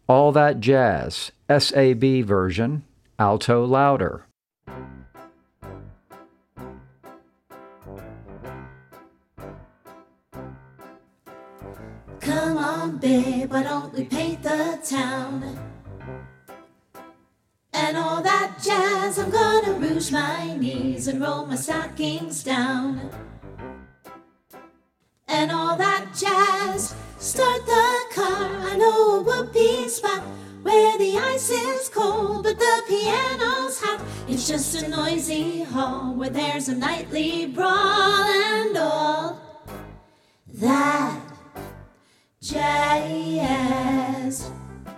All That Jazz, SAB version, alto louder. Come on, babe, why don't we paint the town? And all that jazz, I'm gonna rouge my knees and roll my stockings down. And all that jazz, start the car, I know a whoopee spot where the ice is cold but the piano's hot. It's just a noisy hall where there's a nightly brawl and all that jazz.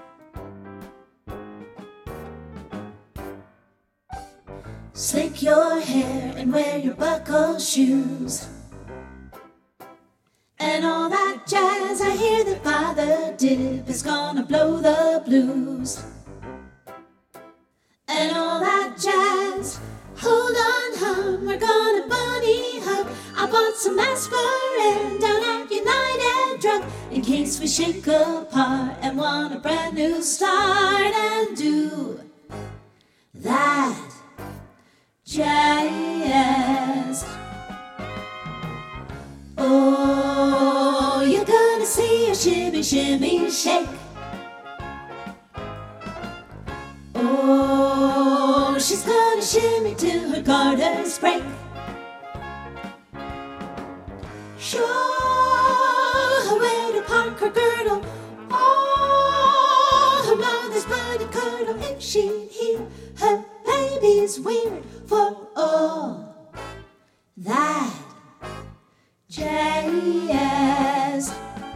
Slick your hair and wear your buckle shoes. And all that jazz, I hear that Father Dip is gonna blow the blues. And all that jazz, hold on, hon, we're gonna bunny hug. I bought some aspirin down at United Drug in case we shake apart and want a brand new start and do that jazz. Oh, you're gonna see a shimmy, shimmy, shake. Oh, she's gonna shimmy till her garters break. Show her where to park her girdle. Oh, her mother's bloody curdle. If she'd hear her baby's weird for all that jazz.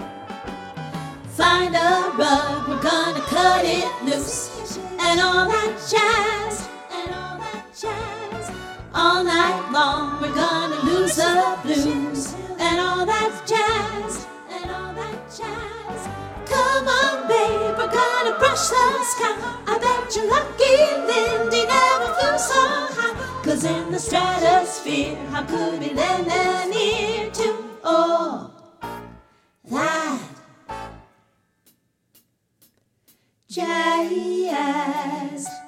Find a rug, we're gonna cut it loose. And all that jazz, and all that jazz. All night long we're gonna lose the blues. And all that jazz, and all that jazz. Come on, babe, we're gonna brush the sky. I bet you're lucky Lindy never flew so high. 'Cause in the stratosphere, how could we lend an ear to all that jazz?